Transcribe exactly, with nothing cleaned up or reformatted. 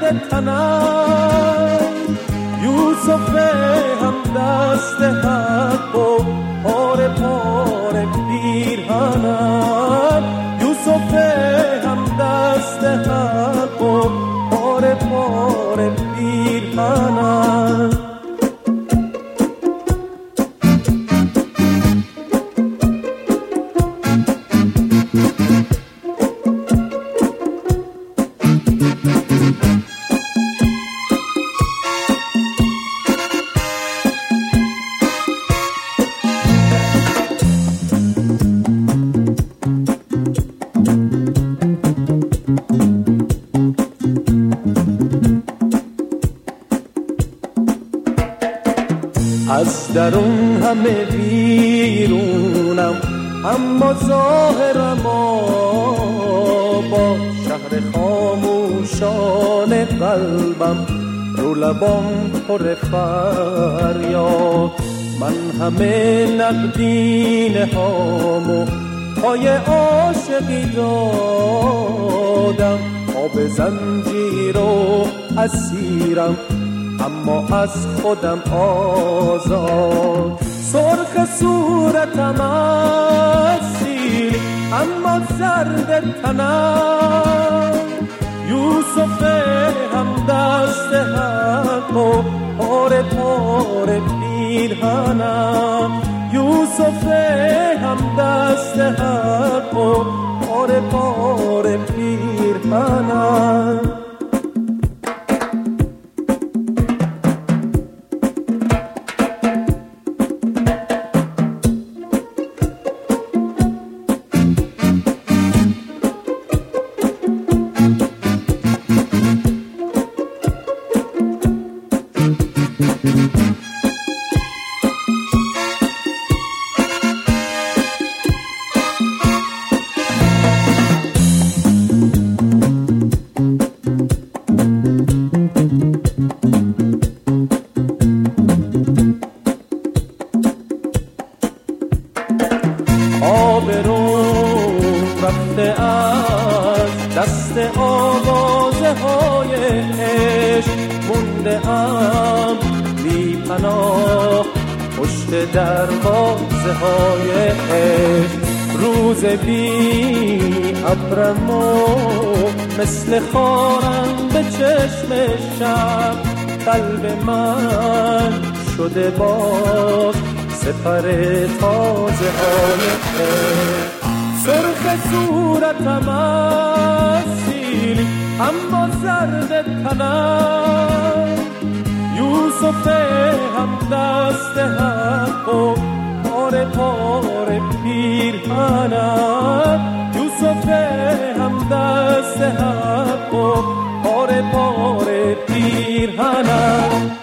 زرد تنم، یوسف هم دست حق و پاره پاره پیرهنم، یوسف هم دست حق و پاره پاره پیرهنم. از درون همه بیرونم، اما ظاهرم با شهر خاموشان قلبم، رو لبام پر فریاد. من همه نقدینه هامو پای عاشقی دادم، آب زنجیر و اسیرم اما از خودم آزاد. سرخ صورتم اسیر اما زرد تنم، یوسف هم دست حق و پاره پاره پیرهنم، یوسف هم دست حق و پاره پاره پیرهنم. آبروم رفته از دست آوازه های عشق، مونده ام بی پناه پشت دروازه های عشق. روز بی ابرم و مثل خارم به چشم شب، قلب من شده باز سپر تازه های عشق. سرخ صورتم اسیر اما زرد تنم، یوسف هم دست حق و پاره پاره پیرهنم، یوسف هم دست حق و پاره پاره پیرهنم.